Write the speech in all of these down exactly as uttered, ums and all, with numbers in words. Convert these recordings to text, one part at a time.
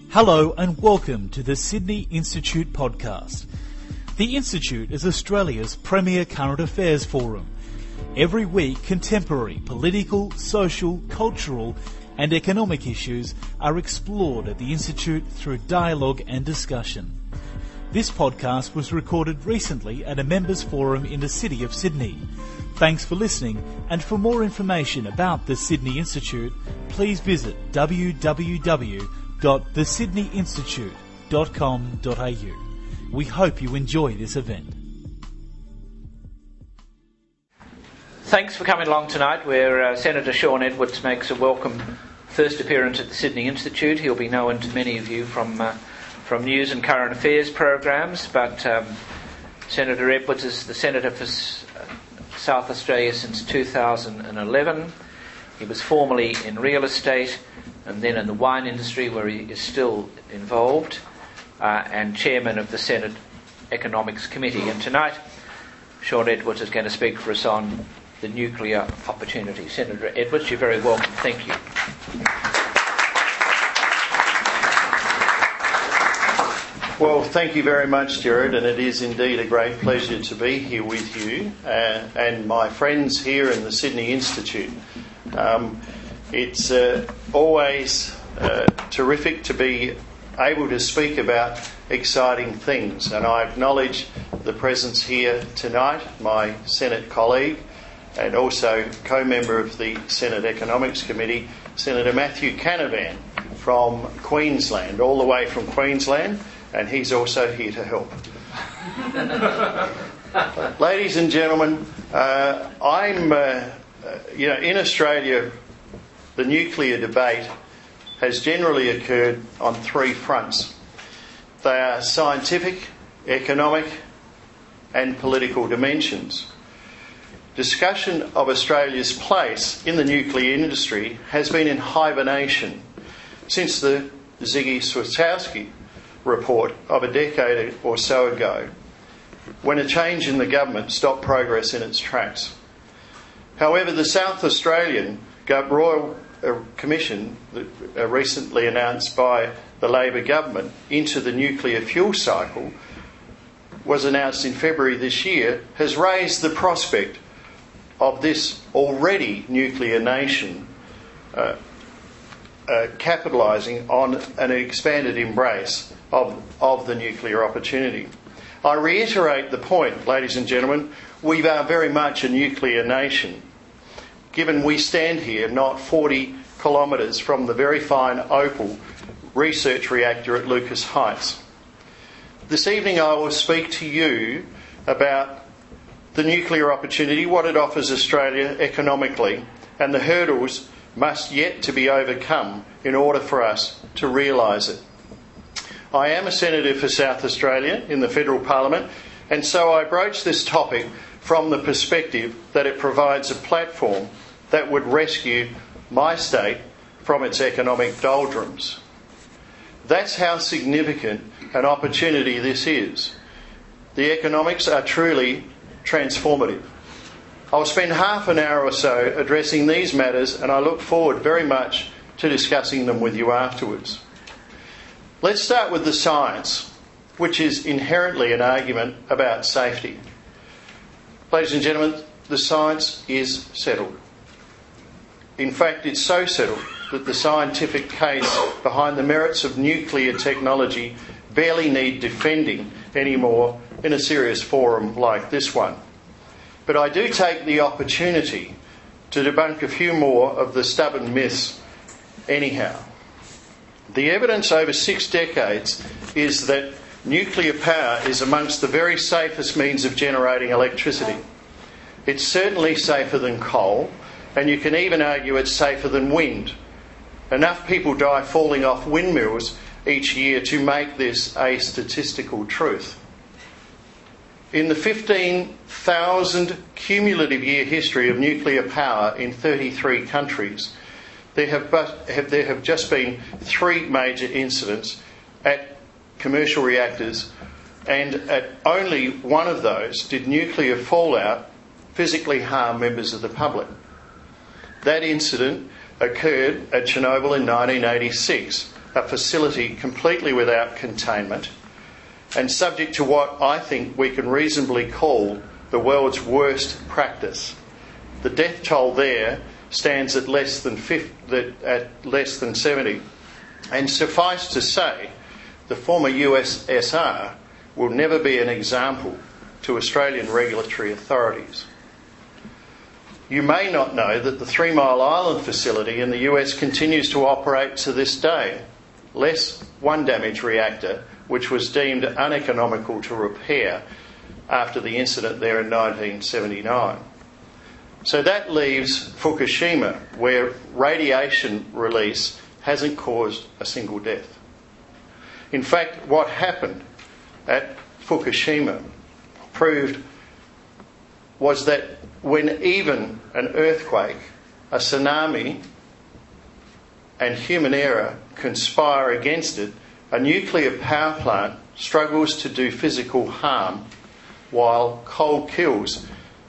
Hello and welcome to the Sydney Institute podcast. The Institute is Australia's premier current affairs forum. Every week, contemporary political, social, cultural and economic issues are explored at the Institute through dialogue and discussion. This podcast was recorded recently at a members forum in the city of Sydney. Thanks for listening, and for more information about the Sydney Institute, please visit w w w dot the sydney institute dot com dot a u. We hope you enjoy this event. Thanks for coming along tonight, where uh, Senator Sean Edwards makes a welcome first appearance at the Sydney Institute. He'll be known to many of you from uh, from news and current affairs programs, but um, Senator Edwards is the Senator for S- South Australia since two thousand eleven. He was formerly in real estate and then in the wine industry, where he is still involved, uh, and chairman of the Senate Economics Committee. And tonight, Sean Edwards is going to speak for us on the nuclear opportunity. Senator Edwards, you're very welcome. Thank you. Well, thank you very much, Gerard, and it is indeed a great pleasure to be here with you uh, and my friends here in the Sydney Institute. Um, it's uh, always uh, terrific to be able to speak about exciting things, and I acknowledge the presence here tonight, my Senate colleague and also co-member of the Senate Economics Committee, Senator Matthew Canavan from Queensland, all the way from Queensland, and he's also here to help. Ladies and gentlemen, uh, I'm, uh, uh, you know, in Australia, the nuclear debate has generally occurred on three fronts. They are scientific, economic, and political dimensions. Discussion of Australia's place in the nuclear industry has been in hibernation since the Ziggy Swiatkowski report of a decade or so ago, when a change in the government stopped progress in its tracks. However, the South Australian Royal Commission, recently announced by the Labor government into the nuclear fuel cycle, was announced in February this year, has raised the prospect of this already nuclear nation uh, uh, capitalising on an expanded embrace of, of the nuclear opportunity. I reiterate the point, ladies and gentlemen, we are very much a nuclear nation, given we stand here not forty kilometres from the very fine Opal research reactor at Lucas Heights. This evening I will speak to you about the nuclear opportunity, what it offers Australia economically, and the hurdles must yet to be overcome in order for us to realise it. I am a Senator for South Australia in the Federal Parliament, and so I broach this topic from the perspective that it provides a platform that would rescue my state from its economic doldrums. That's how significant an opportunity this is. The economics are truly transformative. I'll spend half an hour or so addressing these matters, and I look forward very much to discussing them with you afterwards. Let's start with the science, which is inherently an argument about safety. Ladies and gentlemen, the science is settled. In fact, it's so settled that the scientific case behind the merits of nuclear technology barely need defending anymore in a serious forum like this one. But I do take the opportunity to debunk a few more of the stubborn myths anyhow. The evidence over six decades is that nuclear power is amongst the very safest means of generating electricity. It's certainly safer than coal, and you can even argue it's safer than wind. Enough people die falling off windmills each year to make this a statistical truth. In the fifteen thousand cumulative year history of nuclear power in thirty-three countries, there have, but, have, there have just been three major incidents at commercial reactors, and at only one of those did nuclear fallout physically harm members of the public. That incident occurred at Chernobyl in nineteen eighty-six, a facility completely without containment and subject to what I think we can reasonably call the world's worst practice. The death toll there stands at less than fifty, at less than seventy. And suffice to say, the former U S S R will never be an example to Australian regulatory authorities. You may not know that the Three Mile Island facility in the U S continues to operate to this day, less one damaged reactor, which was deemed uneconomical to repair after the incident there in nineteen seventy-nine. So that leaves Fukushima, where radiation release hasn't caused a single death. In fact, what happened at Fukushima proved was that when even an earthquake, a tsunami, and human error conspire against it, a nuclear power plant struggles to do physical harm while coal kills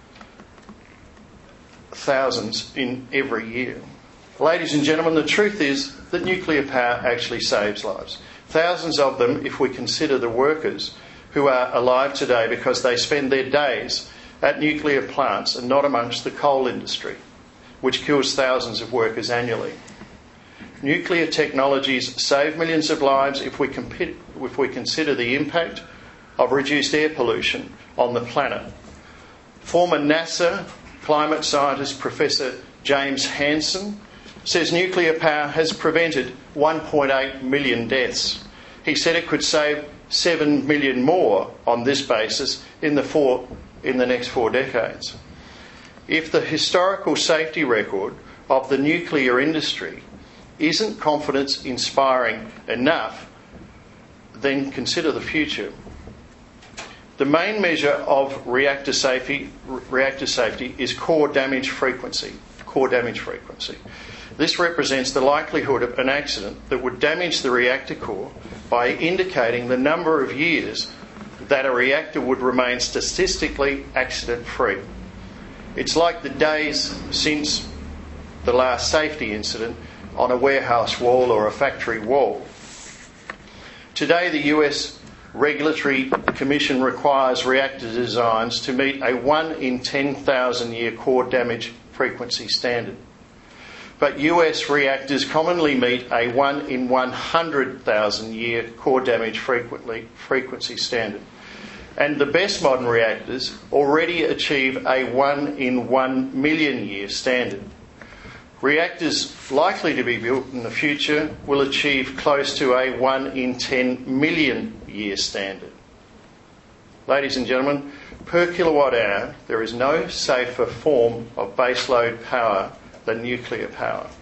thousands in every year. Ladies and gentlemen, the truth is that nuclear power actually saves lives. Thousands of them, if we consider the workers who are alive today because they spend their days at nuclear plants and not amongst the coal industry, which kills thousands of workers annually. Nuclear technologies save millions of lives if we, comp- if we consider the impact of reduced air pollution on the planet. Former NASA climate scientist Professor James Hansen says nuclear power has prevented one point eight million deaths. He said it could save seven million more on this basis in the, four, in the next four decades. If the historical safety record of the nuclear industry isn't confidence inspiring enough, then consider the future. The main measure of reactor safety, reactor safety is core damage frequency. Core damage frequency. This represents the likelihood of an accident that would damage the reactor core by indicating the number of years that a reactor would remain statistically accident-free. It's like the days since the last safety incident on a warehouse wall or a factory wall. Today, the U S Regulatory Commission requires reactor designs to meet a one in ten thousand year core damage frequency standard. But U S reactors commonly meet a one in one hundred thousand year core damage frequency standard. And the best modern reactors already achieve a one in one million year standard. Reactors likely to be built in the future will achieve close to a one in ten million year standard. Ladies and gentlemen, per kilowatt hour, there is no safer form of baseload power than nuclear power.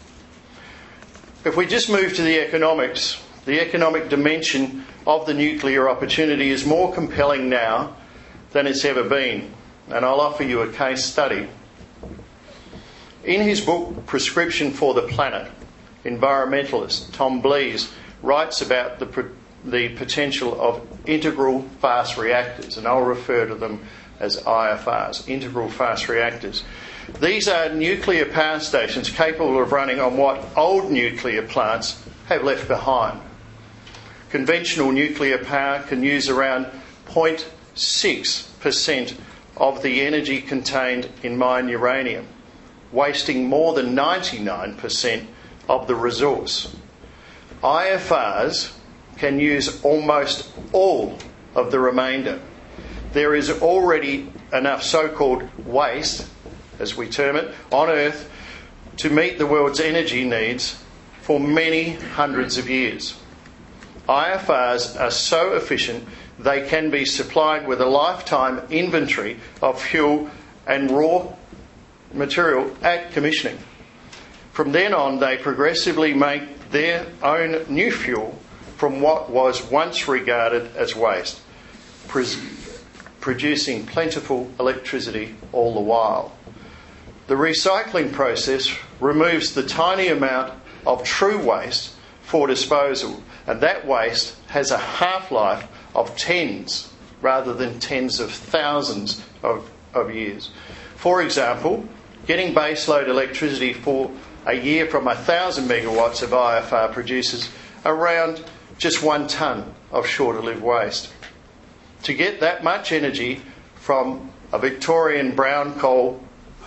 If we just move to the economics, the economic dimension of the nuclear opportunity is more compelling now than it's ever been, and I'll offer you a case study. In his book, Prescription for the Planet, environmentalist Tom Blees writes about the, the potential of integral fast reactors, and I'll refer to them as I F Rs, integral fast reactors. These are nuclear power stations capable of running on what old nuclear plants have left behind. Conventional nuclear power can use around zero point six percent of the energy contained in mined uranium, wasting more than ninety-nine percent of the resource. I F Rs can use almost all of the remainder. There is already enough so-called waste, as we term it, on Earth to meet the world's energy needs for many hundreds of years. I F Rs are so efficient they can be supplied with a lifetime inventory of fuel and raw material at commissioning. From then on, they progressively make their own new fuel from what was once regarded as waste, pres- producing plentiful electricity all the while. The recycling process removes the tiny amount of true waste for disposal, and that waste has a half-life of tens rather than tens of thousands of, of years. For example, getting baseload electricity for a year from one thousand megawatts of I F R produces around just one tonne of shorter-lived waste. To get that much energy from a Victorian brown coal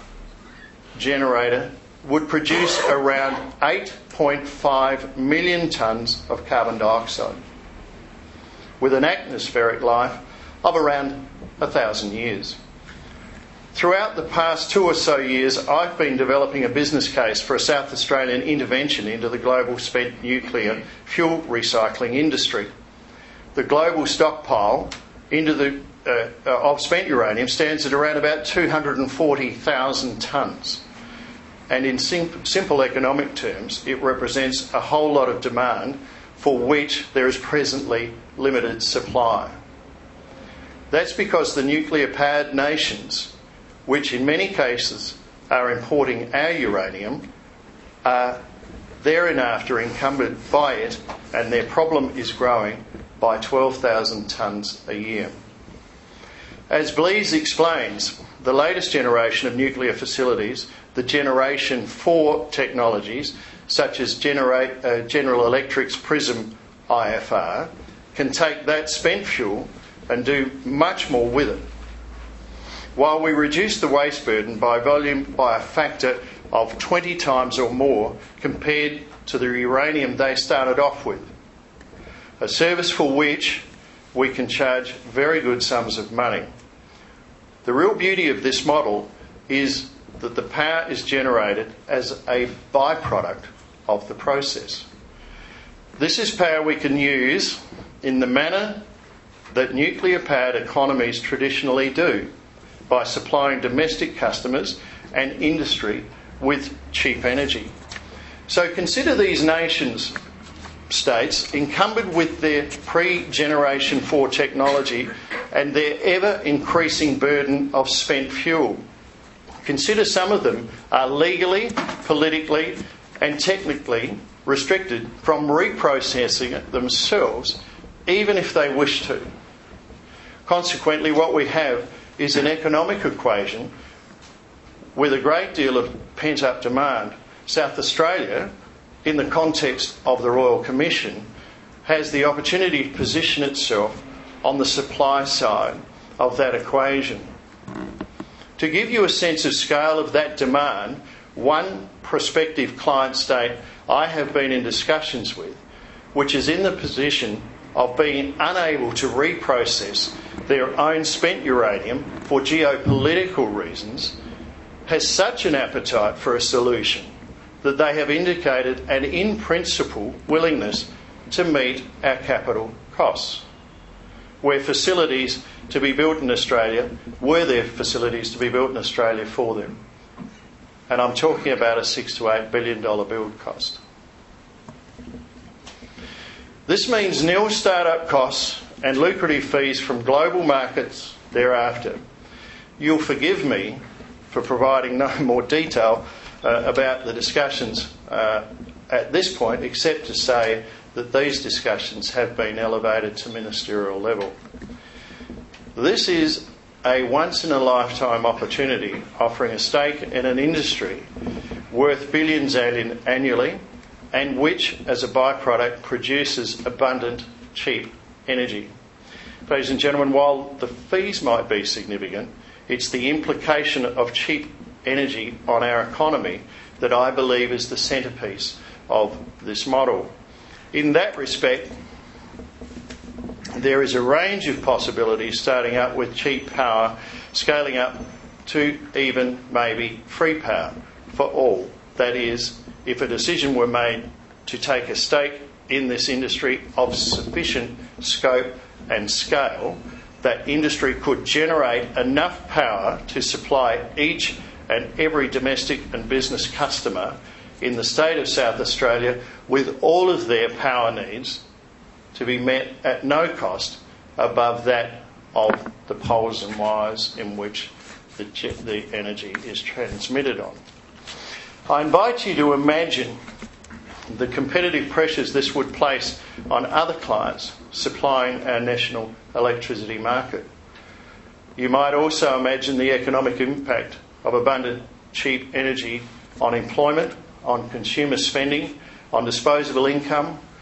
generator would produce around eight point five million tonnes of carbon dioxide, with an atmospheric life of around one thousand years. Throughout the past two or so years, I've been developing a business case for a South Australian intervention into the global spent nuclear fuel recycling industry. The global stockpile into the, uh, of spent uranium stands at around about two hundred forty thousand tonnes. And in sim- simple economic terms, it represents a whole lot of demand for which there is presently limited supply. That's because the nuclear-powered nations, which in many cases are importing our uranium, are thereafter encumbered by it, and their problem is growing by twelve thousand tonnes a year. As Blease explains, the latest generation of nuclear facilities, the Generation four technologies, such as Genera- uh, General Electric's PRISM I F R, can take that spent fuel and do much more with it. While we reduce the waste burden by volume by a factor of twenty times or more compared to the uranium they started off with, a service for which we can charge very good sums of money. The real beauty of this model is that the power is generated as a byproduct of the process. This is power we can use in the manner that nuclear-powered economies traditionally do, by supplying domestic customers and industry with cheap energy. So consider these nations, states, encumbered with their pre-Generation four technology and their ever-increasing burden of spent fuel. Consider some of them are legally, politically and technically restricted from reprocessing it themselves, even if they wish to. Consequently, what we have is an economic equation with a great deal of pent-up demand. South Australia, in the context of the Royal Commission, has the opportunity to position itself on the supply side of that equation. To give you a sense of scale of that demand, one prospective client state I have been in discussions with, which is in the position of being unable to reprocess their own spent uranium for geopolitical reasons, has such an appetite for a solution that they have indicated an in principle willingness to meet our capital costs. Were facilities to be built in Australia, were there facilities to be built in Australia for them? And I'm talking about a six to eight billion dollar build cost. This means nil start-up costs and lucrative fees from global markets thereafter. You'll forgive me for providing no more detail uh, about the discussions uh, at this point, except to say that these discussions have been elevated to ministerial level. This is a once-in-a-lifetime opportunity, offering a stake in an industry worth billions annually, and which, as a byproduct, produces abundant, cheap energy. Ladies and gentlemen, while the fees might be significant, it's the implication of cheap energy on our economy that I believe is the centrepiece of this model. In that respect, there is a range of possibilities, starting up with cheap power, scaling up to even maybe free power for all. That is, if a decision were made to take a stake in this industry of sufficient scope and scale, that industry could generate enough power to supply each and every domestic and business customer in the state of South Australia with all of their power needs to be met at no cost above that of the poles and wires in which the, the energy is transmitted on. I invite you to imagine the competitive pressures this would place on other clients supplying our national electricity market. You might also imagine the economic impact of abundant, cheap energy on employment, on consumer spending, on disposable income,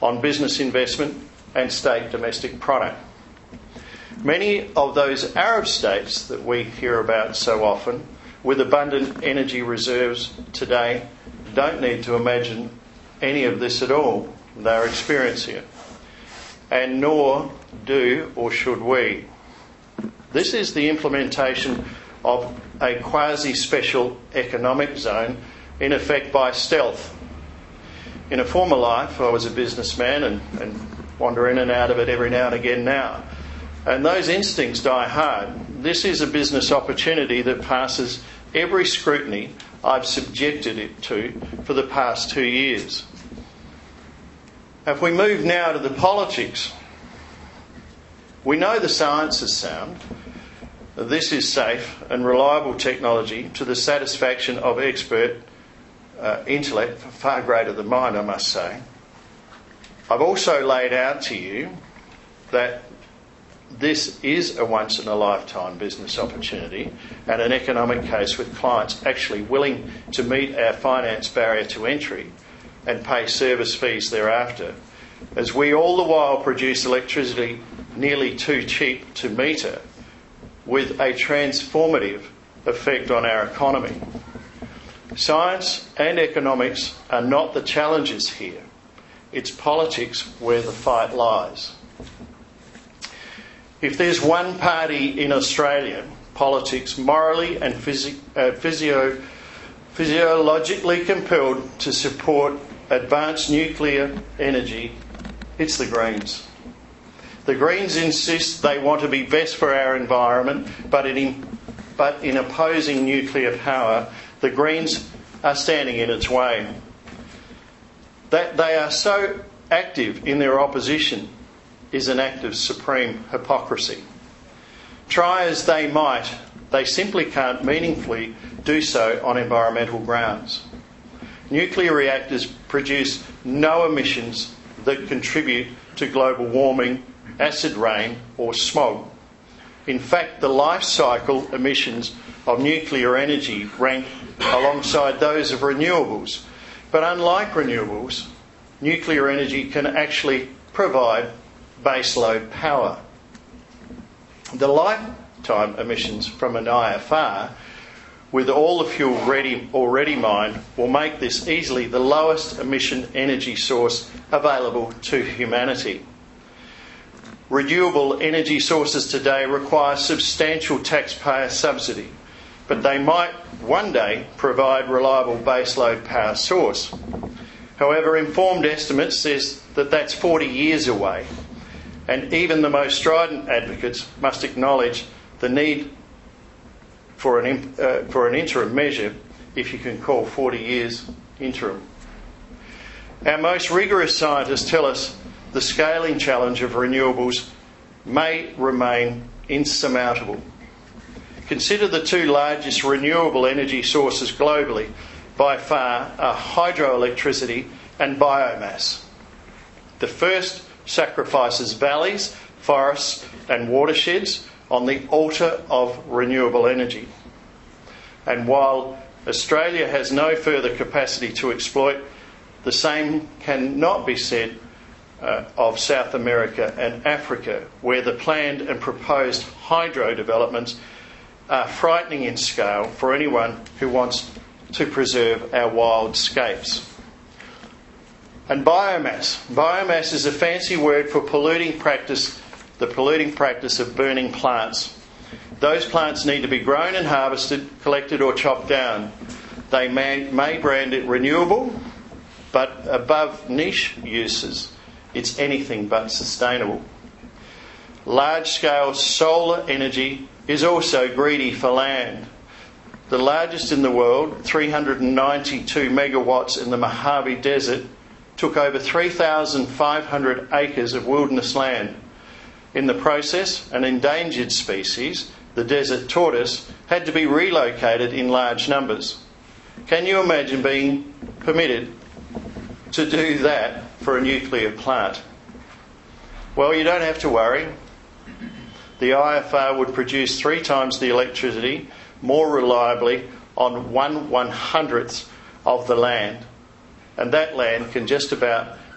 on business investment and state domestic product. Many of those Arab states that we hear about so often, with abundant energy reserves today, don't need to imagine any of this at all. They're experiencing it. And nor do or should we. This is the implementation of a quasi-special economic zone, in effect by stealth. In a former life, I was a businessman and, and wander in and out of it every now and again now. And those instincts die hard. This is a business opportunity that passes every scrutiny I've subjected it to for the past two years. If we move now to the politics, we know the science is sound. This is safe and reliable technology to the satisfaction of expert uh, intellect, far greater than mine, I must say. I've also laid out to you that this is a once-in-a-lifetime business opportunity and an economic case with clients actually willing to meet our finance barrier to entry and pay service fees thereafter, as we all the while produce electricity nearly too cheap to meter, with a transformative effect on our economy. Science and economics are not the challenges here. It's politics where the fight lies. If there's one party in Australia, politics morally and physio- uh, physio- physiologically compelled to support advanced nuclear energy, it's the Greens. The Greens insist they want to be best for our environment, but in, but in opposing nuclear power, the Greens are standing in its way. That they are so active in their opposition is an act of supreme hypocrisy. Try as they might, they simply can't meaningfully do so on environmental grounds. Nuclear reactors produce no emissions that contribute to global warming, acid rain or smog. In fact, the life cycle emissions of nuclear energy rank alongside those of renewables. But unlike renewables, nuclear energy can actually provide baseload power. The lifetime emissions from an I F R, with all the fuel ready, already mined, will make this easily the lowest emission energy source available to humanity. Renewable energy sources today require substantial taxpayer subsidy, but they might one day provide reliable baseload power source. However, informed estimates says that that's forty years away, and even the most strident advocates must acknowledge the need for an, uh, for an interim measure, if you can call forty years interim. Our most rigorous scientists tell us the scaling challenge of renewables may remain insurmountable. Consider the two largest renewable energy sources globally by far are hydroelectricity and biomass. The first sacrifices valleys, forests and watersheds on the altar of renewable energy. And while Australia has no further capacity to exploit, the same cannot be said uh, of South America and Africa, where the planned and proposed hydro developments are frightening in scale for anyone who wants to preserve our wildscapes. And biomass. Biomass is a fancy word for polluting practice, the polluting practice of burning plants. Those plants need to be grown and harvested, collected or chopped down. They may, may brand it renewable, but above niche uses, it's anything but sustainable. Large-scale solar energy is also greedy for land. The largest in the world, three hundred ninety-two megawatts in the Mojave Desert, took over three thousand five hundred acres of wilderness land. In the process, an endangered species, the desert tortoise, had to be relocated in large numbers. Can you imagine being permitted to do that for a nuclear plant? Well, you don't have to worry. The I F R would produce three times the electricity more reliably on one one hundredth of the land. And that land can just about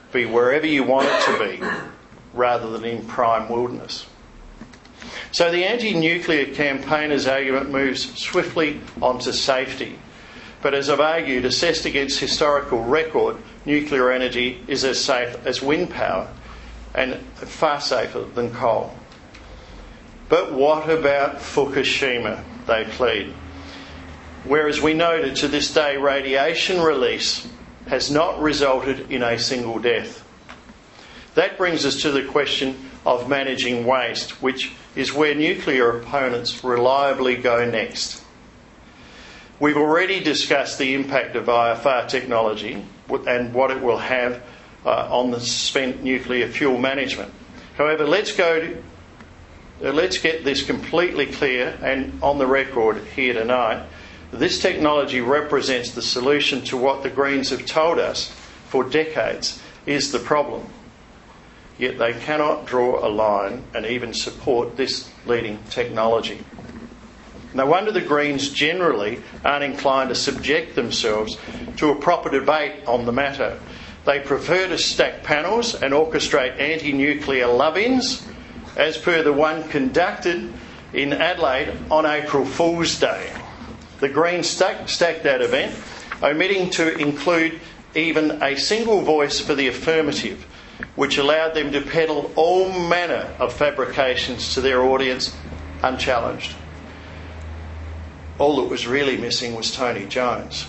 be wherever you want it to be, rather than in prime wilderness. So the anti-nuclear campaigners' argument moves swiftly onto safety. But as I've argued, assessed against historical record, nuclear energy is as safe as wind power and far safer than coal. But what about Fukushima, they plead? Whereas we noted to this day radiation release has not resulted in a single death. That brings us to the question of managing waste, which is where nuclear opponents reliably go next. We've already discussed the impact of I F R technology and what it will have uh, on the spent nuclear fuel management. However, let's go to, uh, let's get this completely clear and on the record here tonight. This technology represents the solution to what the Greens have told us for decades is the problem. Yet they cannot draw a line and even support this leading technology. No wonder the Greens generally aren't inclined to subject themselves to a proper debate on the matter. They prefer to stack panels and orchestrate anti-nuclear love-ins, as per the one conducted in Adelaide on April Fool's Day. The Greens stack, stacked that event, omitting to include even a single voice for the affirmative, which allowed them to peddle all manner of fabrications to their audience unchallenged. All that was really missing was Tony Jones.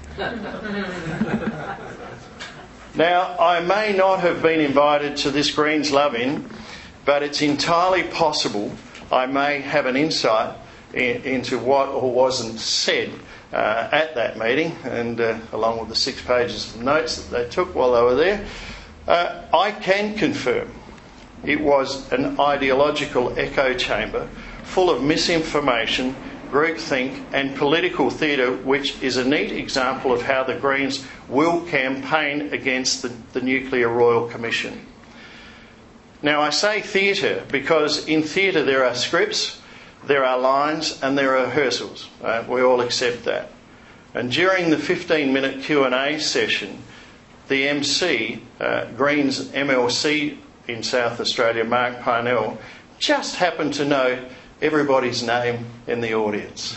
Now, I may not have been invited to this Greens love-in, but it's entirely possible I may have an insight in, into what or wasn't said uh, at that meeting, and uh, along with the six pages of notes that they took while they were there. Uh, I can confirm it was an ideological echo chamber full of misinformation, groupthink and political theatre, which is a neat example of how the Greens will campaign against the, the Nuclear Royal Commission. Now, I say theatre because in theatre there are scripts, there are lines and there are rehearsals. Uh, we all accept that. And during the fifteen minute Q and A session, the M C, uh, Greens M L C in South Australia, Mark Parnell, just happened to know everybody's name in the audience.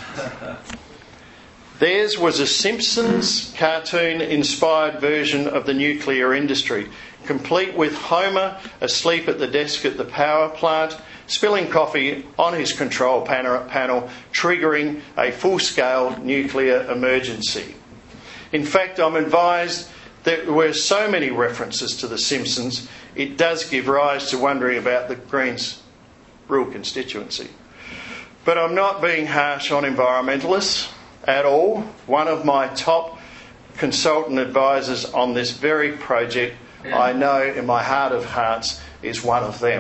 Theirs was a Simpsons cartoon-inspired version of the nuclear industry, complete with Homer asleep at the desk at the power plant, spilling coffee on his control panel, triggering a full-scale nuclear emergency. In fact, I'm advised there were so many references to The Simpsons, it does give rise to wondering about the Greens' rural constituency. But I'm not being harsh on environmentalists at all. One of my top consultant advisors on this very project, I know in my heart of hearts, is one of them.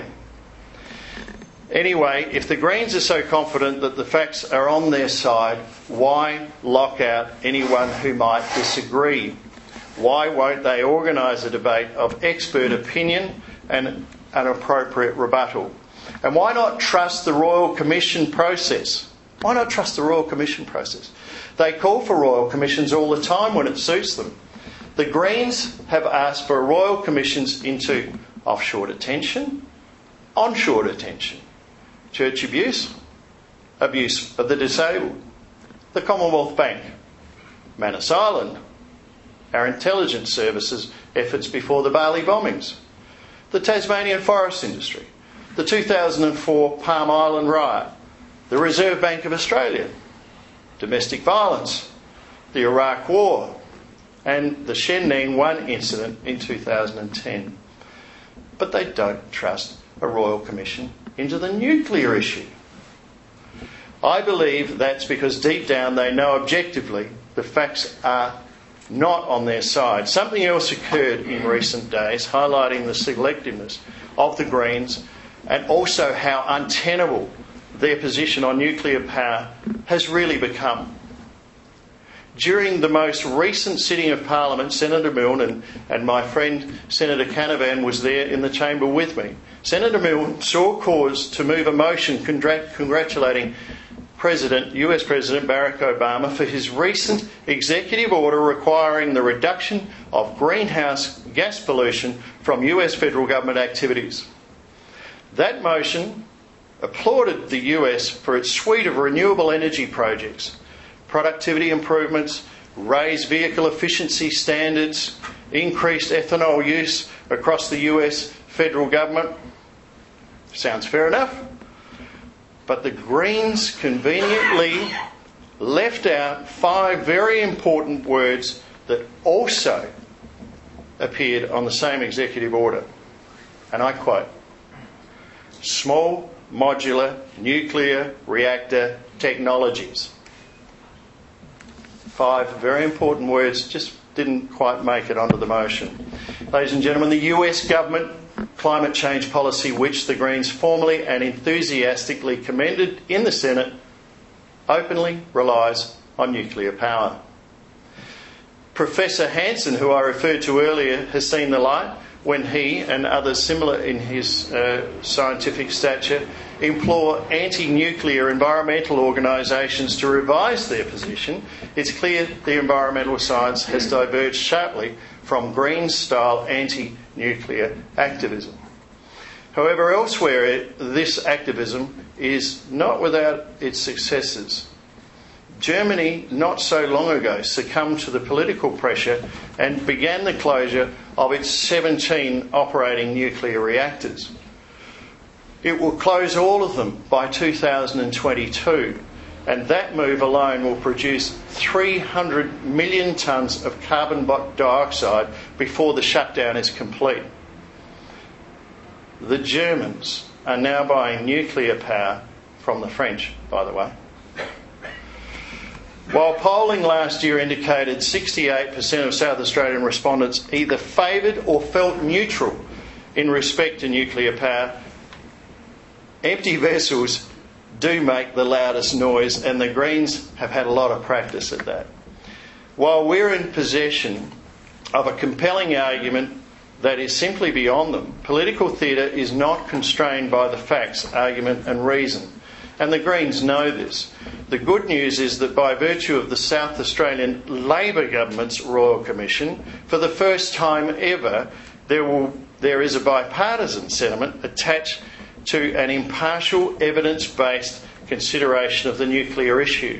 Anyway, if the Greens are so confident that the facts are on their side, why lock out anyone who might disagree? Why won't they organise a debate of expert opinion and an appropriate rebuttal? And why not trust the Royal Commission process? Why not trust the Royal Commission process? They call for Royal Commissions all the time when it suits them. The Greens have asked for Royal Commissions into offshore detention, onshore detention, church abuse, abuse of the disabled, the Commonwealth Bank, Manus Island, our intelligence services efforts before the Bali bombings, the Tasmanian forest industry, the two thousand four Palm Island riot, the Reserve Bank of Australia, domestic violence, the Iraq War, and the Shen Neng one incident in two thousand ten. But they don't trust a Royal Commission into the nuclear issue. I believe that's because deep down they know objectively the facts are not on their side. Something else occurred in recent days, highlighting the selectiveness of the Greens and also how untenable their position on nuclear power has really become. During the most recent sitting of Parliament, Senator Milne and, and my friend Senator Canavan was there in the chamber with me. Senator Milne saw cause to move a motion congrat- congratulating President, U S President Barack Obama for his recent executive order requiring the reduction of greenhouse gas pollution from U S federal government activities. That motion applauded the U S for its suite of renewable energy projects, productivity improvements, raised vehicle efficiency standards, increased ethanol use across the U S federal government. Sounds fair enough. But the Greens conveniently left out five very important words that also appeared on the same executive order. And I quote, small modular nuclear reactor technologies. Five very important words just didn't quite make it onto the motion. Ladies and gentlemen, the U S government climate change policy, which the Greens formally and enthusiastically commended in the Senate, openly relies on nuclear power. Professor Hansen, who I referred to earlier, has seen the light when he and others similar in his uh, scientific stature implore anti-nuclear environmental organisations to revise their position. It's clear the environmental science has diverged sharply from Green-style anti-nuclear activism. However, elsewhere, this activism is not without its successes. Germany, not so long ago, succumbed to the political pressure and began the closure of its seventeen operating nuclear reactors. It will close all of them by two thousand twenty-two, and that move alone will produce three hundred million tonnes of carbon dioxide before the shutdown is complete. The Germans are now buying nuclear power from the French, by the way. While polling last year indicated sixty-eight percent of South Australian respondents either favoured or felt neutral in respect to nuclear power, empty vessels do make the loudest noise, and the Greens have had a lot of practice at that. While we're in possession of a compelling argument that is simply beyond them, political theatre is not constrained by the facts, argument and reason. And the Greens know this. The good news is that by virtue of the South Australian Labor Government's Royal Commission, for the first time ever, there will there is a bipartisan sentiment attached to an impartial, evidence-based consideration of the nuclear issue.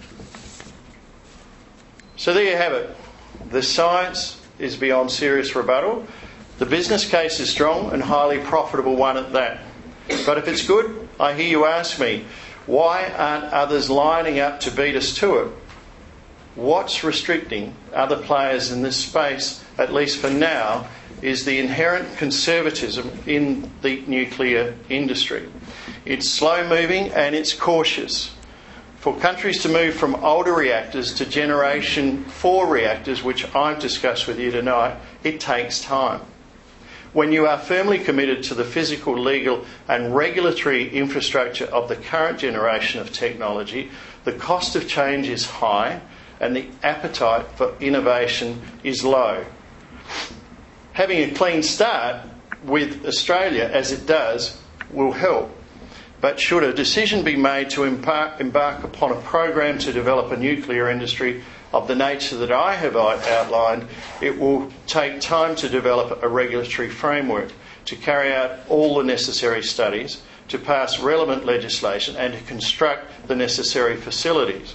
So there you have it. The science is beyond serious rebuttal. The business case is strong and highly profitable one at that. But if it's good, I hear you ask me, why aren't others lining up to beat us to it? What's restricting other players in this space, at least for now, is the inherent conservatism in the nuclear industry. It's slow-moving and it's cautious. For countries to move from older reactors to Generation four reactors, which I've discussed with you tonight, it takes time. When you are firmly committed to the physical, legal and regulatory infrastructure of the current generation of technology, the cost of change is high and the appetite for innovation is low. Having a clean start with Australia, as it does, will help. But should a decision be made to embark, embark upon a program to develop a nuclear industry of the nature that I have outlined, it will take time to develop a regulatory framework, to carry out all the necessary studies, to pass relevant legislation and to construct the necessary facilities.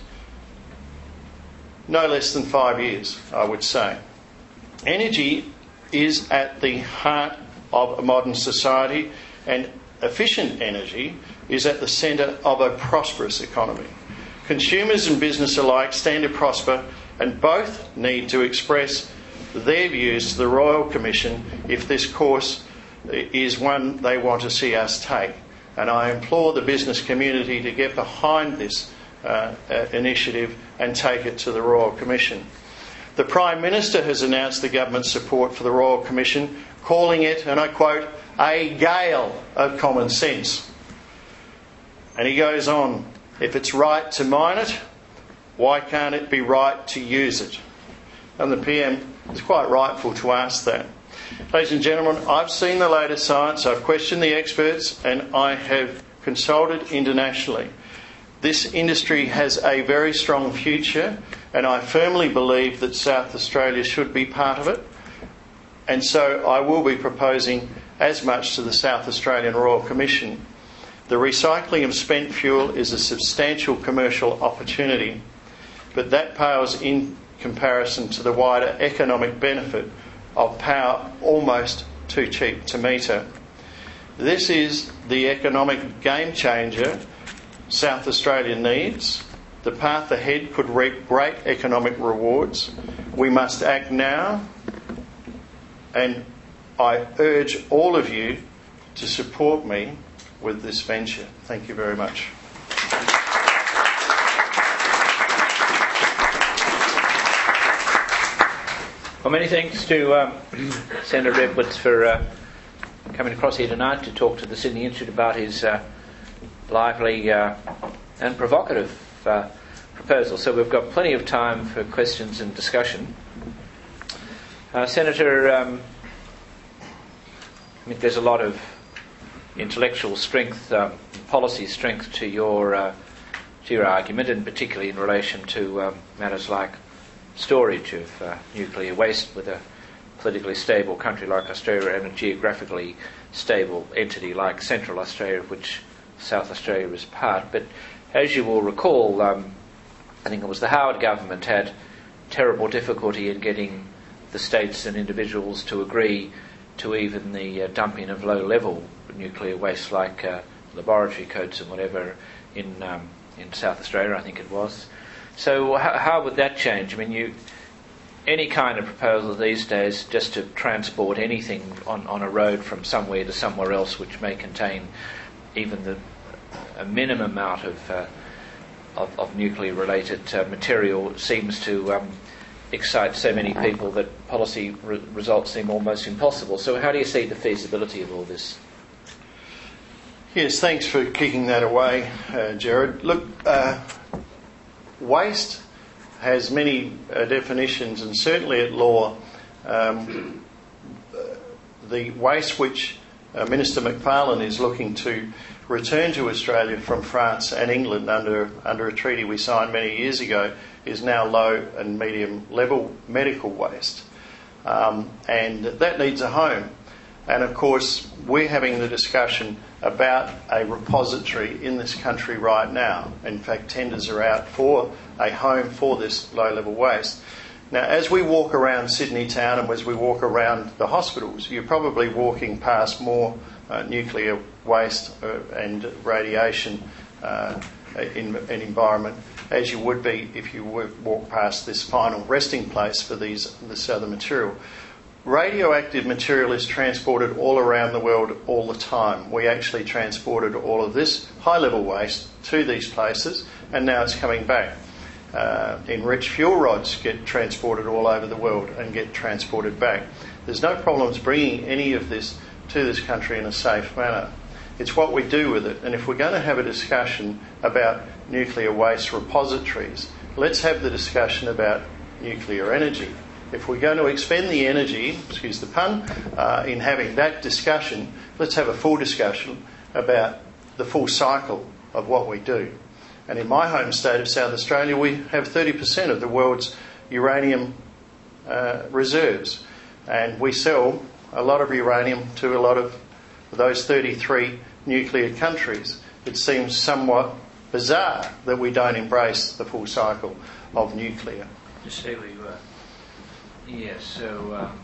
No less than five years, I would say. Energy is at the heart of a modern society, and efficient energy is at the centre of a prosperous economy. Consumers and business alike stand to prosper, and both need to express their views to the Royal Commission if this course is one they want to see us take. And I implore the business community to get behind this uh, uh, initiative and take it to the Royal Commission. The Prime Minister has announced the government's support for the Royal Commission, calling it, and I quote, a gale of common sense. And he goes on, if it's right to mine it, why can't it be right to use it? And the P M is quite rightful to ask that. Ladies and gentlemen, I've seen the latest science, I've questioned the experts, and I have consulted internationally. This industry has a very strong future, and I firmly believe that South Australia should be part of it. And so I will be proposing as much to the South Australian Royal Commission. The recycling of spent fuel is a substantial commercial opportunity, but that pales in comparison to the wider economic benefit of power almost too cheap to meter. This is the economic game changer South Australia needs. The path ahead could reap great economic rewards. We must act now, and I urge all of you to support me with this venture. Thank you very much. Well, many thanks to um, Senator Edwards for uh, coming across here tonight to talk to the Sydney Institute about his uh, lively uh, and provocative uh, proposal. So we've got plenty of time for questions and discussion. Uh, Senator, um, I think there's a lot of intellectual strength, um, policy strength to your uh, to your argument, and particularly in relation to um, matters like storage of uh, nuclear waste with a politically stable country like Australia and a geographically stable entity like Central Australia, of which South Australia is part. But as you will recall, um, I think it was the Howard government had terrible difficulty in getting the states and individuals to agree to even the uh, dumping of low-level nuclear waste like uh, laboratory coats and whatever in um, in South Australia, I think it was. So how, how would that change? I mean, you any kind of proposal these days just to transport anything on, on a road from somewhere to somewhere else which may contain even the a minimum amount of uh, of, of nuclear-related uh, material seems to um, excite so many people that policy re- results seem almost impossible. So how do you see the feasibility of all this? Yes, thanks for kicking that away, uh, Jared. Look, uh, waste has many uh, definitions, and certainly at law, um, the waste which uh, Minister McFarlane is looking to return to Australia from France and England under under a treaty we signed many years ago is now low and medium level medical waste, um, and that needs a home. And of course, we're having the discussion about a repository in this country right now. In fact, tenders are out for a home for this low-level waste. Now, as we walk around Sydney town and as we walk around the hospitals, you're probably walking past more uh, nuclear waste uh, and radiation uh, in an environment as you would be if you walk past this final resting place for these this other material. Radioactive material is transported all around the world all the time. We actually transported all of this high-level waste to these places, and now it's coming back. Uh, enriched fuel rods get transported all over the world and get transported back. There's no problems bringing any of this to this country in a safe manner. It's what we do with it. And if we're going to have a discussion about nuclear waste repositories, let's have the discussion about nuclear energy. If we're going to expend the energy, excuse the pun, uh, in having that discussion, let's have a full discussion about the full cycle of what we do. And in my home state of South Australia, we have thirty percent of the world's uranium uh, reserves. And we sell a lot of uranium to a lot of those thirty-three nuclear countries. It seems somewhat bizarre that we don't embrace the full cycle of nuclear. Just say where you are. Yes, so um,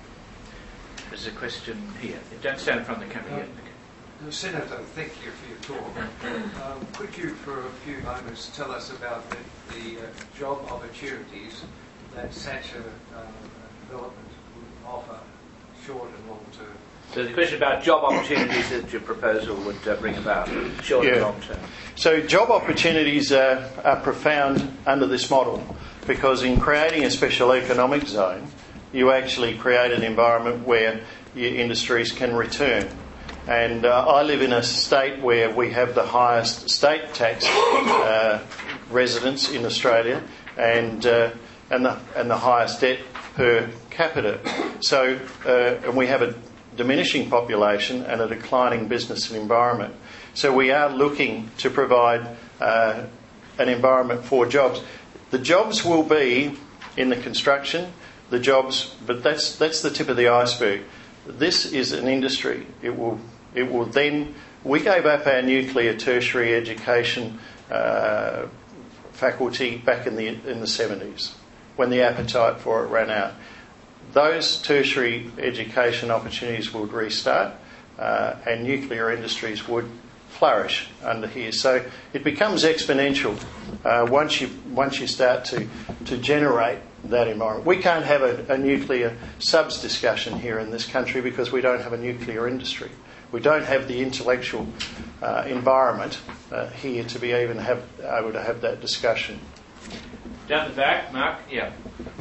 there's a question here. Don't stand in front of the camera yet. Uh, Senator, thank you for your talk. Um, could you, for a few moments, tell us about the, the uh, job opportunities that such a uh, development would offer, short and long term? So the question about job opportunities that your proposal would uh, bring about, short yeah. and long term. So job opportunities are, are profound under this model, because in creating a special economic zone, you actually create an environment where your industries can return. And uh, I live in a state where we have the highest state tax uh, residents in Australia, and uh, and the and the highest debt per capita. So uh, and we have a diminishing population and a declining business and environment. So we are looking to provide uh, an environment for jobs. The jobs will be in the construction, the jobs, but that's that's the tip of the iceberg. This is an industry. It will it will then. We gave up our nuclear tertiary education uh, faculty back in the in the seventies when the appetite for it ran out. Those tertiary education opportunities would restart, uh, and nuclear industries would flourish under here. So it becomes exponential uh, once you once you start to to generate that environment. We can't have a, a nuclear subs discussion here in this country because we don't have a nuclear industry. We don't have the intellectual uh, environment uh, here to be even have able to have that discussion. Down the back, Mark. Yeah.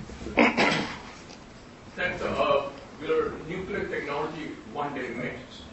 Thanks. Uh, will nuclear technology one day make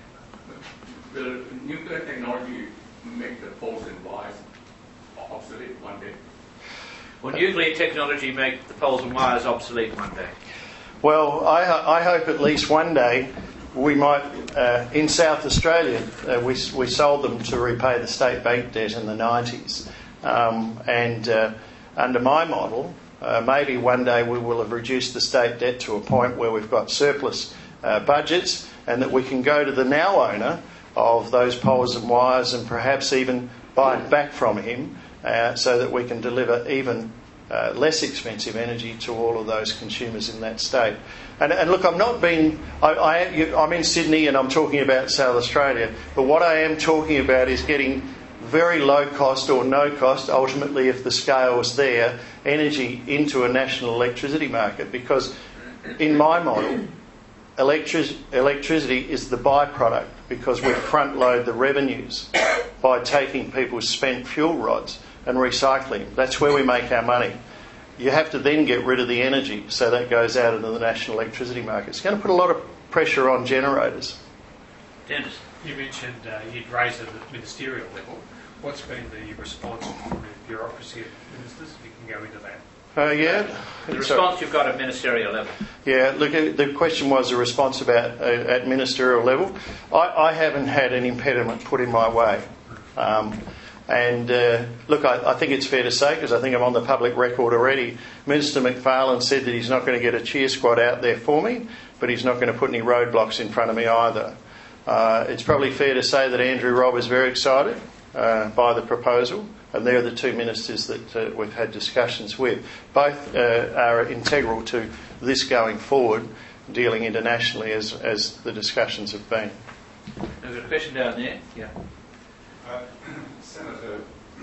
will nuclear technology make the poles and wires obsolete one day? Will nuclear technology make the poles and wires obsolete one day? Well, I, I hope at least one day we might, uh, in South Australia, uh, we, we sold them to repay the state bank debt in the nineties. Um, and uh, under my model, uh, maybe one day we will have reduced the state debt to a point where we've got surplus uh, budgets and that we can go to the now owner of those poles and wires and perhaps even buy it back from him uh, so that we can deliver even uh, less expensive energy to all of those consumers in that state. And, and look, I'm not being... I, I, you, I'm in Sydney and I'm talking about South Australia, but what I am talking about is getting very low cost or no cost, ultimately if the scale is there, energy into a national electricity market. Because in my model, electric, electricity is the byproduct because we front load the revenues by taking people's spent fuel rods and recycling. That's where we make our money. You have to then get rid of the energy so that goes out into the national electricity market. It's going to put a lot of pressure on generators. Dennis. You mentioned uh, you'd raised it at the ministerial level. What's been the response from the bureaucracy of ministers? If you can go into that. Uh, yeah. The response you've got at ministerial level. Yeah, look, the question was a response about uh, at ministerial level. I, I haven't had an impediment put in my way. Um, and uh, look, I, I think it's fair to say, because I think I'm on the public record already, Minister McFarlane said that he's not going to get a cheer squad out there for me, but he's not going to put any roadblocks in front of me either. Uh, it's probably fair to say that Andrew Robb is very excited uh, by the proposal, and they're the two ministers that uh, we've had discussions with. Both uh, are integral to this going forward, dealing internationally as, as the discussions have been. There's a question down there. Yeah. Uh, Senator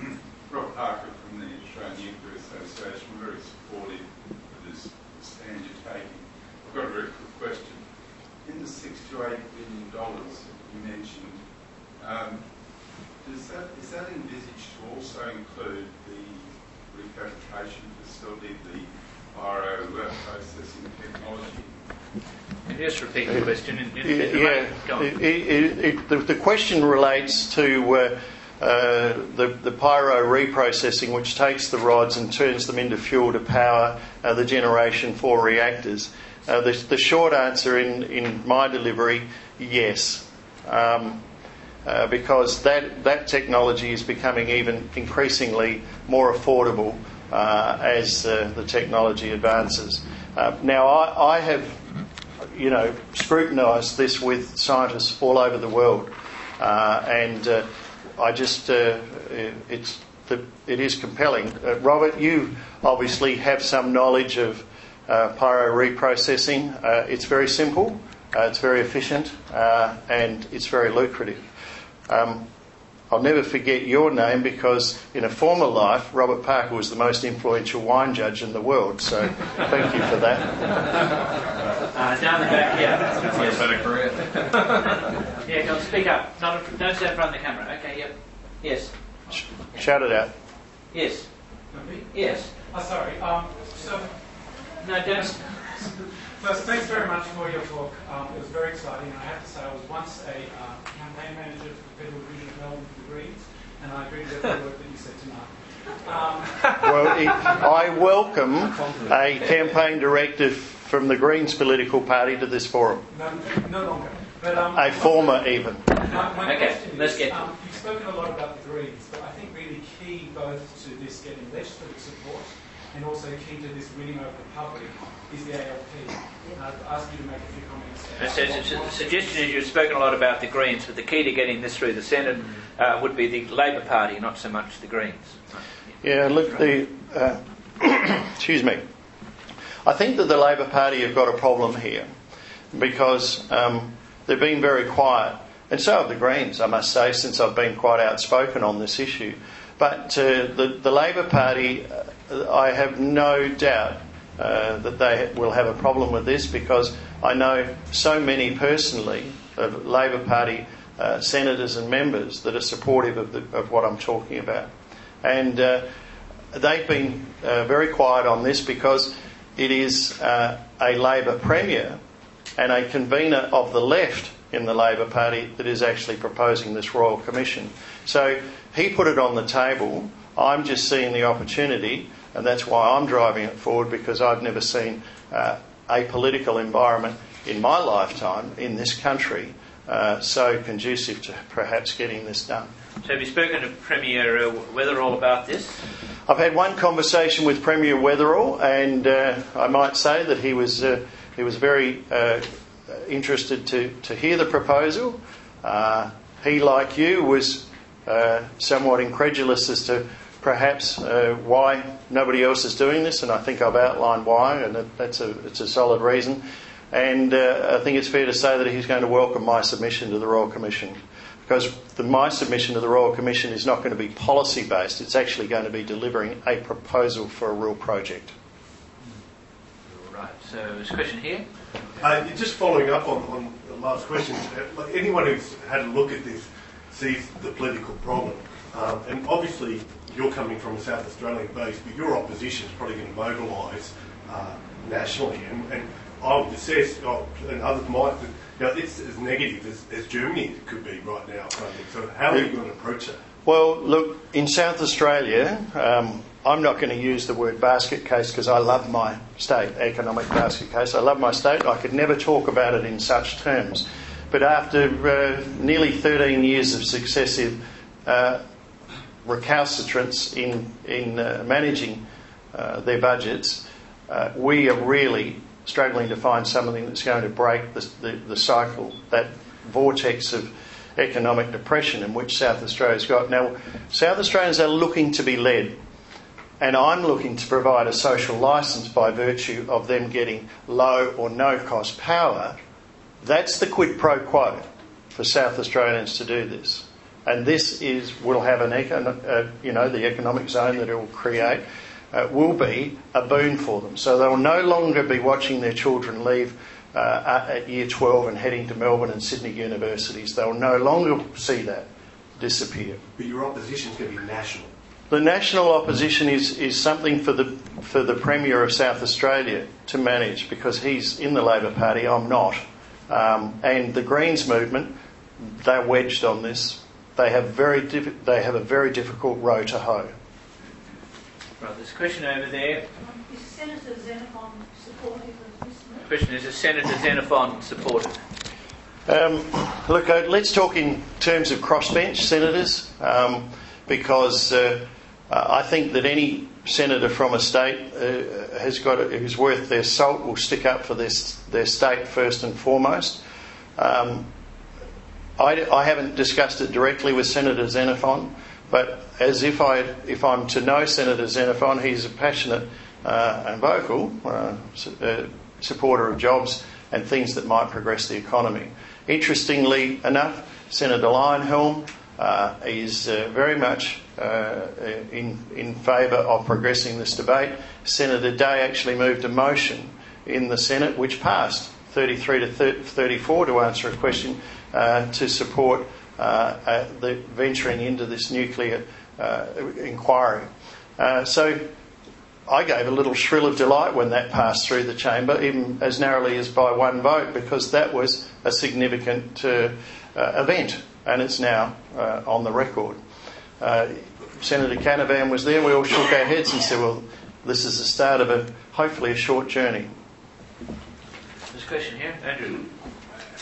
Rob Parker from the Australian Nuclear Association, very supportive of this stand you're taking. I've got a very quick question. In the six to eight billion dollars you mentioned, um, does that, is that envisaged to also include the refabrication facility, the pyro processing technology? And just repeat the question. In, in, Yeah, in yeah. It, it, it, the, the question relates to uh, uh, the, the pyro reprocessing, which takes the rods and turns them into fuel to power uh, the generation for reactors. Uh, the, the short answer in, in my delivery, yes. Um, uh, because that, that technology is becoming even increasingly more affordable uh, as uh, the technology advances. Uh, now, I, I have... you know, scrutinised this with scientists all over the world, uh, and uh, I just, uh, it's the, it is compelling. Uh, Robert, you obviously have some knowledge of uh, pyro reprocessing. Uh, it's very simple, uh, it's very efficient, uh, and it's very lucrative. Um, I'll never forget your name because in a former life, Robert Parker was the most influential wine judge in the world, so thank you for that. Uh, down the back, yeah. Sounds like a better career. Yeah, come speak up. Not, don't stand in front of the camera. Okay, yep. Yes. Sh- shout it out. Yes. Yes. Oh, sorry. Um, so, No, don't. first, thanks very much for your talk. Um, it was very exciting. And I have to say, I was once a uh, campaign manager for the Federal Division of Development for the Greens, and I agree with every word that you said tonight. Um, Well, it, I welcome a campaign directive from the Greens political party to this forum. no, no longer. But, um, A former even. My, my Okay, question let's is, get- um, you've spoken a lot about the Greens, but I think really key key both to this getting legislative support and also key to this winning over the public is the A L P. And I'd ask you to make a few comments. So, so, so the suggestion is you've spoken a lot about the Greens, but the key to getting this through the Senate uh, would be the Labor Party, not so much the Greens. Yeah, look, the uh, excuse me. I think that the Labor Party have got a problem here because um, they've been very quiet, and so have the Greens, I must say, since I've been quite outspoken on this issue. But uh, the, the Labor Party, uh, I have no doubt uh, that they will have a problem with this because I know so many personally of Labor Party uh, senators and members that are supportive of, the, of what I'm talking about. And uh, they've been uh, very quiet on this because it is uh, a Labor Premier and a convener of the left in the Labor Party that is actually proposing this Royal Commission. So he put it on the table. I'm just seeing the opportunity, and that's why I'm driving it forward, because I've never seen uh, a political environment in my lifetime in this country uh, so conducive to perhaps getting this done. So have you spoken to Premier uh, Weatherall about this? I've had one conversation with Premier Weatherall, and uh, I might say that he was uh, he was very uh, interested to, to hear the proposal. Uh, he, like you, was uh, somewhat incredulous as to perhaps uh, why nobody else is doing this, and I think I've outlined why, and that, that's a it's a solid reason. And uh, I think it's fair to say that he's going to welcome my submission to the Royal Commission, because the, my submission to the Royal Commission is not going to be policy based. It's actually going to be delivering a proposal for a real project. Right. So there's a question here. Uh, just following up on, on the last question, uh, like anyone who's had a look at this sees the political problem. Um, and obviously you're coming from a South Australian base, but your opposition is probably going to mobilise uh, nationally. And, and I would assess, oh, and others might, that, you know, it's as negative as, as Germany could be right now. Kind of thing. So how are you going to approach it? Well, look, in South Australia, um, I'm not going to use the word basket case because I love my state, economic basket case. I love my state. I could never talk about it in such terms. But after uh, nearly thirteen years of successive uh, recalcitrance in, in uh, managing uh, their budgets, uh, we are really struggling to find something that's going to break the, the, the cycle, that vortex of economic depression in which South Australia's got. Now, South Australians are looking to be led, and I'm looking to provide a social licence by virtue of them getting low or no cost power. That's the quid pro quo for South Australians to do this. And this is, will have an, econ- uh, you know, the economic zone that it will create uh, will be a boon for them. So they'll no longer be watching their children leave uh, at year twelve and heading to Melbourne and Sydney universities. They'll no longer see that disappear. But your opposition is going to be national. The national opposition is, is something for the for the Premier of South Australia to manage, because he's in the Labor Party, I'm not. Um, and the Greens movement, they're wedged on this. They have very diff- they have a very difficult row to hoe. Right, there's a question over there. Um, is Senator Xenophon supportive of this move? The question is, is Senator Xenophon supportive? Um, look, uh, let's talk in terms of crossbench senators, um, because uh, uh, I think that any senator from a state uh, has got a, who's worth their salt will stick up for their their state first and foremost. Um, I, I haven't discussed it directly with Senator Xenophon, but as if I if I'm to know Senator Xenophon, he's a passionate uh, and vocal uh, su- uh, supporter of jobs and things that might progress the economy. Interestingly enough, Senator Leyonhjelm uh, is uh, very much uh, in in favour of progressing this debate. Senator Day actually moved a motion in the Senate which passed thirty-three to thirty-four to answer a question uh, to support uh, uh, the venturing into this nuclear uh, inquiry. Uh, so I gave a little shrill of delight when that passed through the chamber, even as narrowly as by one vote, because that was a significant uh, uh, event, and it's now uh, on the record. Uh, Senator Canavan was there. We all shook our heads and said, well, this is the start of a hopefully a short journey. There's a question here. Andrew.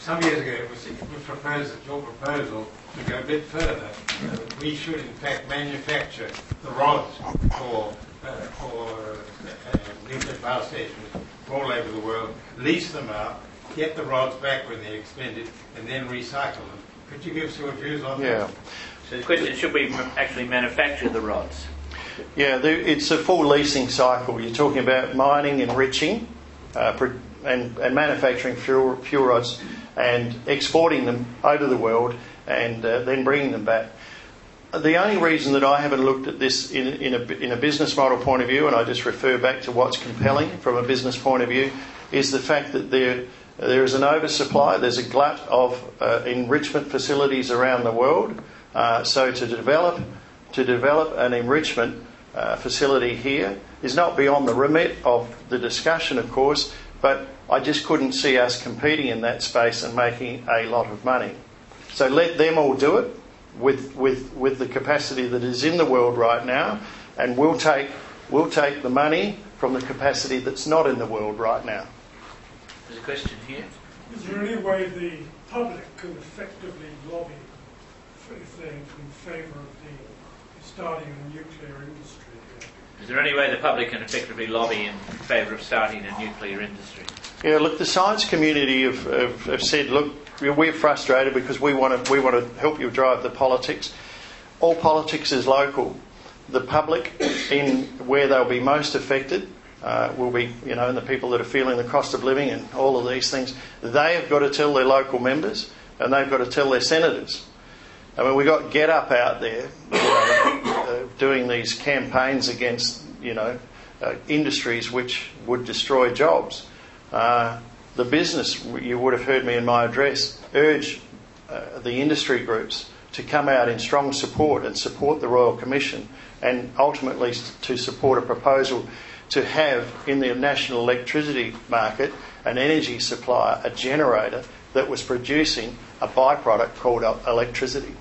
some years ago it was, it was proposed at your proposal to go a bit further. Uh, we should in fact manufacture the rods for, uh, for uh, uh, nuclear power stations all over the world, lease them out, get the rods back when they're expended, and then recycle them. Could you give us your views on Yeah. that? So the question is, should we m- actually manufacture the rods? Yeah, there, it's a full leasing cycle. You're talking about mining, enriching, uh, pro- and, and manufacturing fuel, fuel rods and exporting them over the world and uh, then bringing them back. The only reason that I haven't looked at this in, in, a, in a business model point of view, and I just refer back to what's compelling from a business point of view, is the fact that there there is an oversupply. There's a glut of uh, enrichment facilities around the world. Uh, so to develop to develop an enrichment uh, facility here is not beyond the remit of the discussion, of course, but I just couldn't see us competing in that space and making a lot of money. So let them all do it with with with the capacity that is in the world right now, and we'll take we'll take the money from the capacity that's not in the world right now. There's a question here. Is there any way the public could effectively lobby for, if they're in favour of the starting a nuclear industry here? Is there any way the public can effectively lobby in favour of starting a nuclear industry? Yeah, look, the science community have, have, have said, look, we're frustrated because we want to we want to help you drive the politics. All politics is local. The public, in where they'll be most affected, uh, will be, you know, and the people that are feeling the cost of living and all of these things. They have got to tell their local members, and they've got to tell their senators. I mean, we got Get Up out there, you know, uh, doing these campaigns against, you know, uh, industries which would destroy jobs. Uh, the business, you would have heard me in my address, urge uh, the industry groups to come out in strong support and support the Royal Commission, and ultimately to support a proposal to have in the national electricity market an energy supplier, a generator that was producing a byproduct called electricity.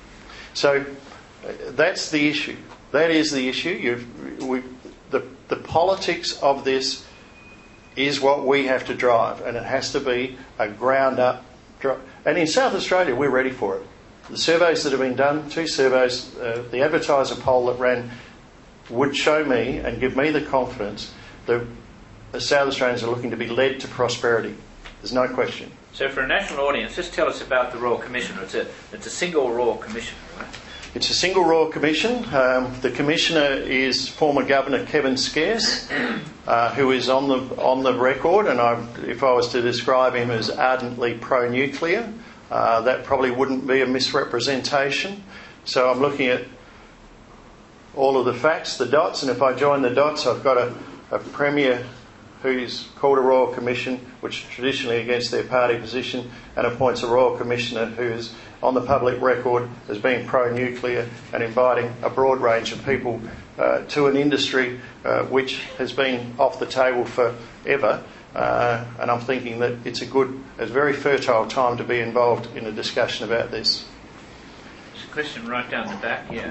So uh, that's the issue. That is the issue. You've, we, the, the politics of this is what we have to drive, and it has to be a ground-up drive. And in South Australia, we're ready for it. The surveys that have been done, two surveys, uh, the advertiser poll that ran would show me and give me the confidence that the South Australians are looking to be led to prosperity. There's no question. So for a national audience, just tell us about the Royal Commissioner. It's a, it's a single Royal Commissioner, right? It's a single Royal Commission. Um, the Commissioner is former Governor Kevin Scarce, uh, who is on the on the record, and I, if I was to describe him as ardently pro-nuclear, uh, that probably wouldn't be a misrepresentation. So I'm looking at all of the facts, the dots, and if I join the dots, I've got a, a Premier who's called a Royal Commission, which is traditionally against their party position, and appoints a Royal Commissioner who is on the public record as being pro-nuclear and inviting a broad range of people uh, to an industry uh, which has been off the table forever. Uh, and I'm thinking that it's a good, a very fertile time to be involved in a discussion about this. There's a question right down the back, yeah.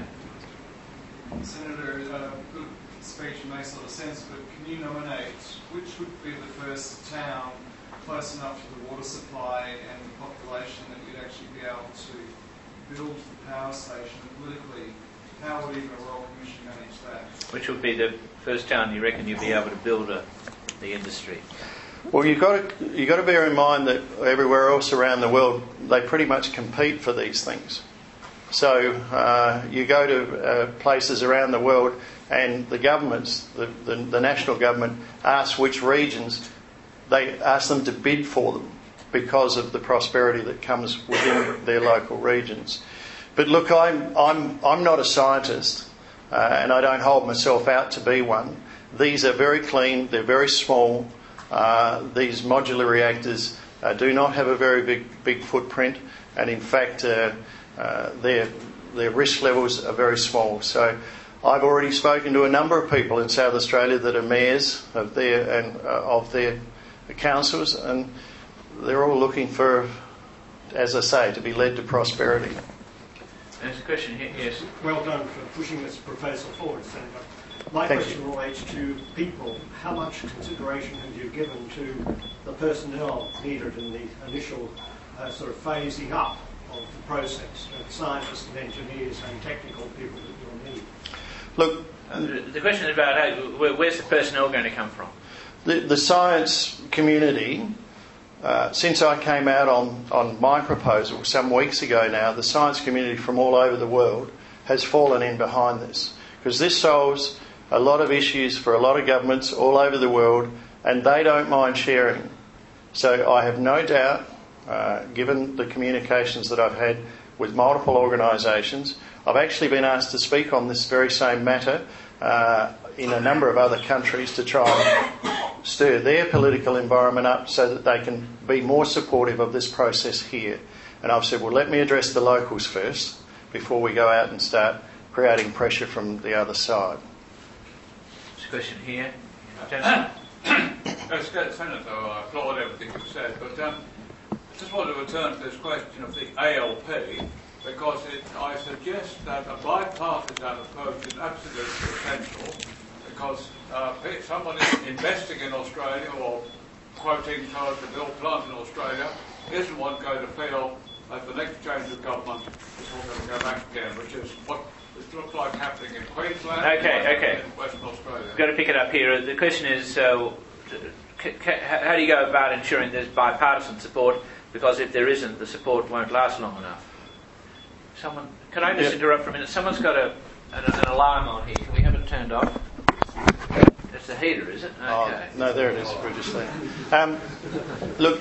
Senator, uh, good speech and makes a lot of sense, but can you nominate which would be the first town close enough to the water supply and the population that you'd actually be able to build the power station? Politically, how would even a Royal Commission manage that? Which would be the first town you reckon you'd be able to build a, the industry? Well, you've got to you've got to bear in mind that everywhere else around the world, they pretty much compete for these things. So uh, you go to uh, places around the world, and the governments, the, the, the national government, ask which regions, they ask them to bid for them because of the prosperity that comes within their local regions. But look, I'm I'm I'm not a scientist, uh, and I don't hold myself out to be one. These are very clean. They're very small. Uh, these modular reactors uh, do not have a very big big footprint, and in fact, uh, uh, their their risk levels are very small. So, I've already spoken to a number of people in South Australia that are mayors of their and uh, of their councils, and they're all looking for, as I say, to be led to prosperity. There's a question here. Yes. Well done for pushing this proposal forward, Senator. My Thank question you. relates to people. How much consideration have you given to the personnel needed in the initial uh, sort of phasing up of the process, uh, scientists and engineers and technical people that you'll need? Look, uh, the question is about hey, where, where's the personnel going to come from? The, the science community, uh, since I came out on, on my proposal some weeks ago now, the science community from all over the world has fallen in behind this. Because this solves a lot of issues for a lot of governments all over the world, and they don't mind sharing. So I have no doubt, uh, given the communications that I've had with multiple organisations, I've actually been asked to speak on this very same matter uh, in a number of other countries to try and stir their political environment up so that they can be more supportive of this process here. And I've said, well, let me address the locals first before we go out and start creating pressure from the other side. There's a question here. As Senator, I applaud everything you've said, but um, I just want to return to this question of the A L P, because it, I suggest that a bipartisan approach is absolutely essential, because uh, someone investing in Australia or quoting towards the build plant in Australia isn't one going to feel that the next change of government is all going to go back again, which is what it looks like happening in Queensland okay, and okay. in Western Australia. We've got to pick it up here. The question is, uh, c- c- how do you go about ensuring there's bipartisan support? Because if there isn't, the support won't last long enough. Someone, can I just yeah. interrupt for a minute? Someone's got a, an, an alarm on here. Can we have it turned off? That's the heater, is it? Okay. Oh, no, there it is. We're just there. Um, look,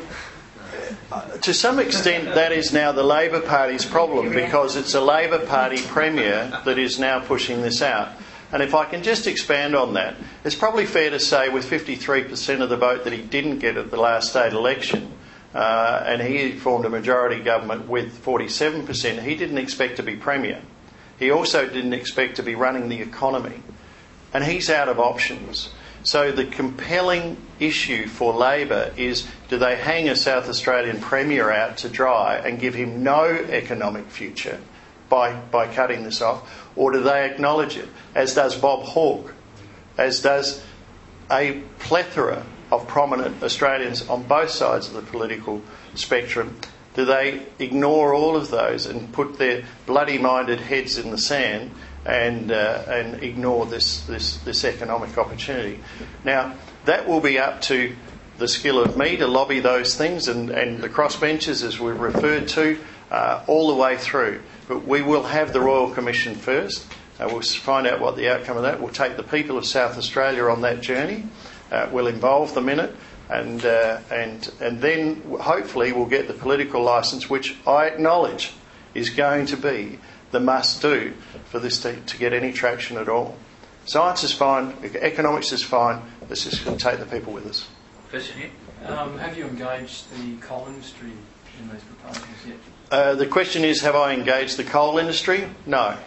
to some extent, that is now the Labor Party's problem, because it's a Labor Party Premier that is now pushing this out. And if I can just expand on that, it's probably fair to say with fifty-three percent of the vote that he didn't get at the last state election, uh, and he formed a majority government with forty-seven percent, he didn't expect to be Premier. He also didn't expect to be running the economy. And he's out of options. So the compelling issue for Labor is, do they hang a South Australian Premier out to dry and give him no economic future by, by cutting this off, or do they acknowledge it, as does Bob Hawke, as does a plethora of prominent Australians on both sides of the political spectrum? Do they ignore all of those and put their bloody-minded heads in the sand and uh, and ignore this, this, this economic opportunity? Now, that will be up to the skill of me to lobby those things, and, and the crossbenchers, as we've referred to, uh, all the way through. But we will have the Royal Commission first. Uh, we'll find out what the outcome of that. We'll take the people of South Australia on that journey. Uh, we'll involve them in it. And, uh, and, and then hopefully we'll get the political licence, which I acknowledge is going to be the must-do for this to, to get any traction at all. Science is fine, economics is fine, let's just take the people with us. Question here. Um, have you engaged the coal industry in these proposals yet? Uh, the question is, have I engaged the coal industry? No.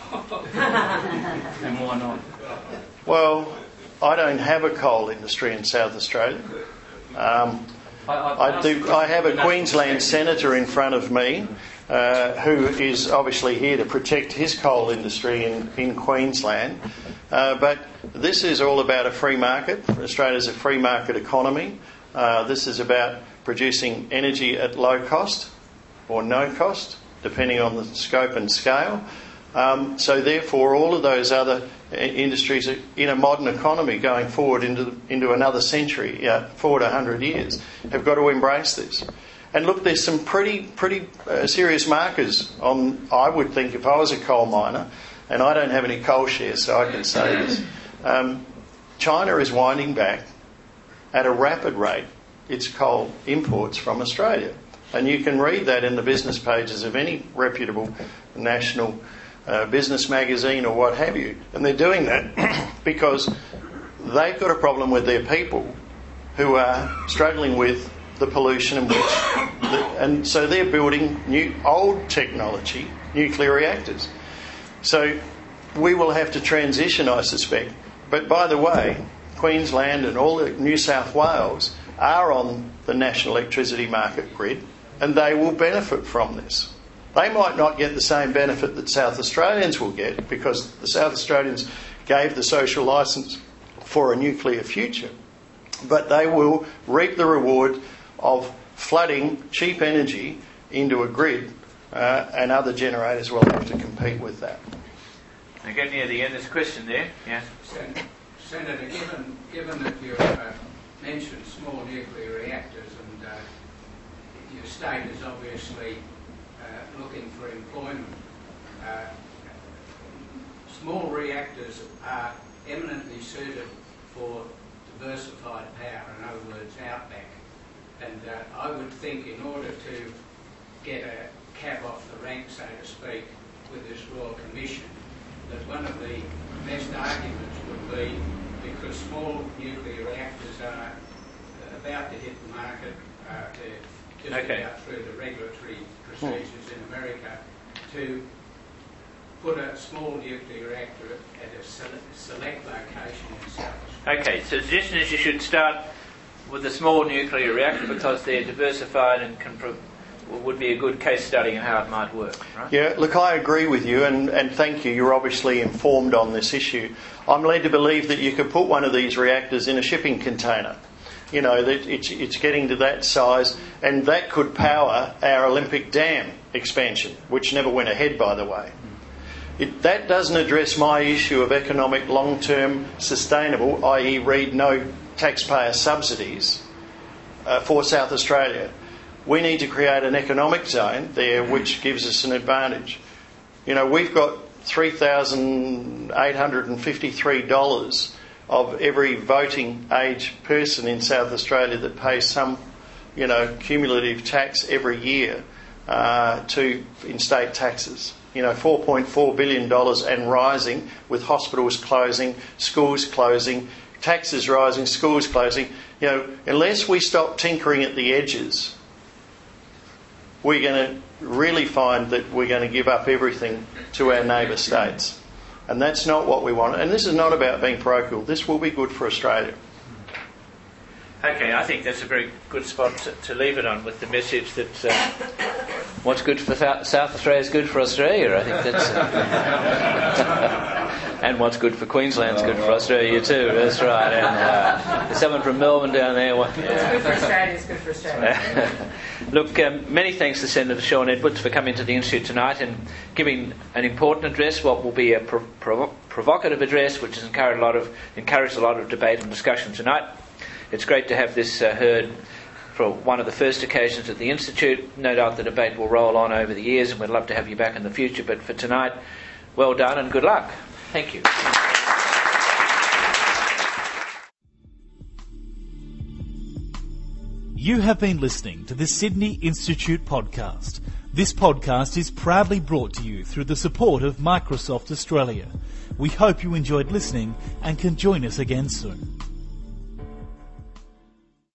And why not? Well, I don't have a coal industry in South Australia. Um, I, I, I do. I have a Queensland senator in front of me uh, who is obviously here to protect his coal industry in, in Queensland. Uh, but this is all about a free market. Australia's a free market economy. Uh, this is about producing energy at low cost or no cost, depending on the scope and scale. Um, so therefore, all of those other industries in a modern economy going forward into into another century, yeah, forward a hundred years, have got to embrace this. And look, there's some pretty pretty uh, serious markers on. I would think if I was a coal miner, and I don't have any coal shares, so I can say this. Um, China is winding back at a rapid rate its coal imports from Australia, and you can read that in the business pages of any reputable national Uh, business magazine or what have you. And they're doing that because they've got a problem with their people who are struggling with the pollution and which, the, and so they're building new old technology, nuclear reactors. So we will have to transition, I suspect. But by the way, Queensland and all of New South Wales are on the national electricity market grid, and they will benefit from this. They might not get the same benefit that South Australians will get, because the South Australians gave the social licence for a nuclear future, but they will reap the reward of flooding cheap energy into a grid, uh, and other generators will have to compete with that. Now, getting near the end, there's a question there. Yeah. Sen- Senator, given, given that you uh, mentioned small nuclear reactors, and uh, your state is obviously uh, looking for employment, uh, small reactors are eminently suited for diversified power, in other words, outback. And uh, I would think in order to get a cab off the rank, so to speak, with this Royal Commission, that one of the best arguments would be because small nuclear reactors are about to hit the market, uh, they're just okay. about through the regulatory procedures in America, to put a small nuclear reactor at a select, select location in South Australia. Okay, so the suggestion is you should start with a small nuclear reactor because they're diversified and can pro- would be a good case study in how it might work, right? Yeah, look, I agree with you, and, and thank you. You're obviously informed on this issue. I'm led to believe that you could put one of these reactors in a shipping container. You know, that it's, it's getting to that size, and that could power our Olympic Dam expansion, which never went ahead, by the way. It, that doesn't address my issue of economic, long-term, sustainable, that is read no taxpayer subsidies uh, for South Australia. We need to create an economic zone there which gives us an advantage. You know, we've got three thousand eight hundred fifty-three dollars of every voting age person in South Australia that pays some, you know, cumulative tax every year uh, to in state taxes. You know, four point four billion dollars and rising, with hospitals closing, schools closing, taxes rising, schools closing. You know, unless we stop tinkering at the edges, we're going to really find that we're going to give up everything to our neighbour states. And that's not what we want. And this is not about being parochial. This will be good for Australia. Okay, I think that's a very good spot to, to leave it on, with the message that uh, what's good for South, South Australia is good for Australia. I think that's... Uh, and what's good for Queensland's good for Australia too. That's right. And uh, there's someone from Melbourne down there. What, yeah. It's good for Australia. It's good for Australia. Look, um, many thanks to Senator Sean Edwards for coming to the Institute tonight and giving an important address, what will be a pro- provo- provocative address, which has encouraged a lot of encouraged a lot of debate and discussion tonight. It's great to have this uh, heard for one of the first occasions at the Institute. No doubt the debate will roll on over the years, and we'd love to have you back in the future. But for tonight, well done and good luck. Thank you. You have been listening to the Sydney Institute podcast. This podcast is proudly brought to you through the support of Microsoft Australia. We hope you enjoyed listening and can join us again soon.